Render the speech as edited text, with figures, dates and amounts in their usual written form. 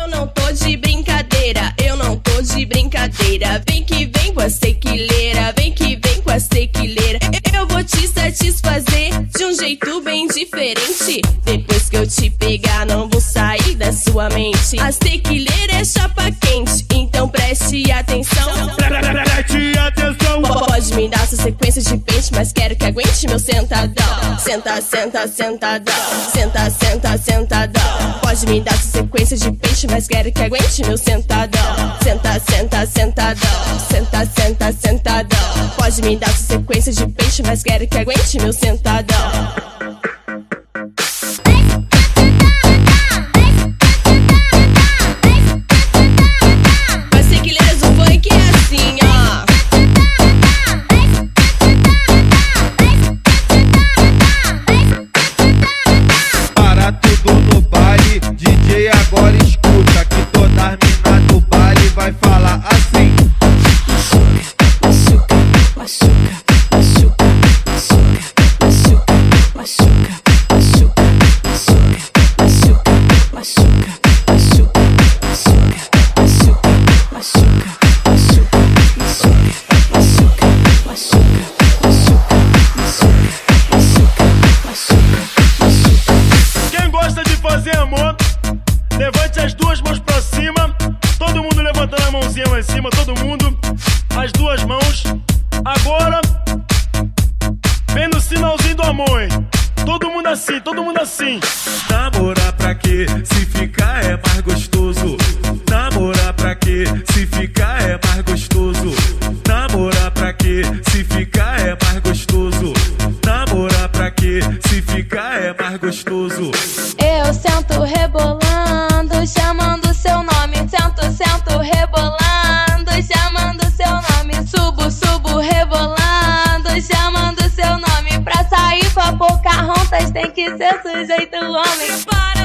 Eu não tô de brincadeira, eu não tô de brincadeira. Vem que vem com a sequileira, vem que vem com a sequileira. Eu vou te satisfazer de um jeito bem diferente. Depois que eu te pegar, não vou sair da sua mente. A sequileira é chapa quente, então preste atenção. Preste atenção. Pode me dar sua sequência de pente, mas quero que aguente meu sentadão. Senta, senta, sentadão. Senta, senta, sentadão. Pode me dar sua sequência de pente, mas quero que aguente meu sentadão. Senta, senta, sentadão. Senta, senta, sentadão. Pode me dar sua sequência de pente, mas quero que aguente meu sentadão. DJ agora escuta que toda as minas do baile vai falar assim. Machuca, machuca, machuca, machuca, machuca, machuca, machuca, machuca, machuca, machuca, machuca, machuca, machuca, Quem gosta de fazer amor, levante as duas mãos pra cima. Todo mundo levantando a mãozinha lá em cima. Todo mundo, as duas mãos. Agora, vem no sinalzinho do amor, hein? Todo mundo assim, todo mundo assim. Namorar pra quê? Se ficar é mais gostoso. Namorar pra quê? Se ficar é mais gostoso. Namorar pra quê? Se ficar é mais gostoso. Namorar pra quê? Se ficar é mais gostoso. Eu sento rebolando, chamando seu nome. Sento, sento rebolando, chamando seu nome. Subo, subo rebolando, chamando seu nome. Pra sair com a Pocahontas tem que ser sujeito homem.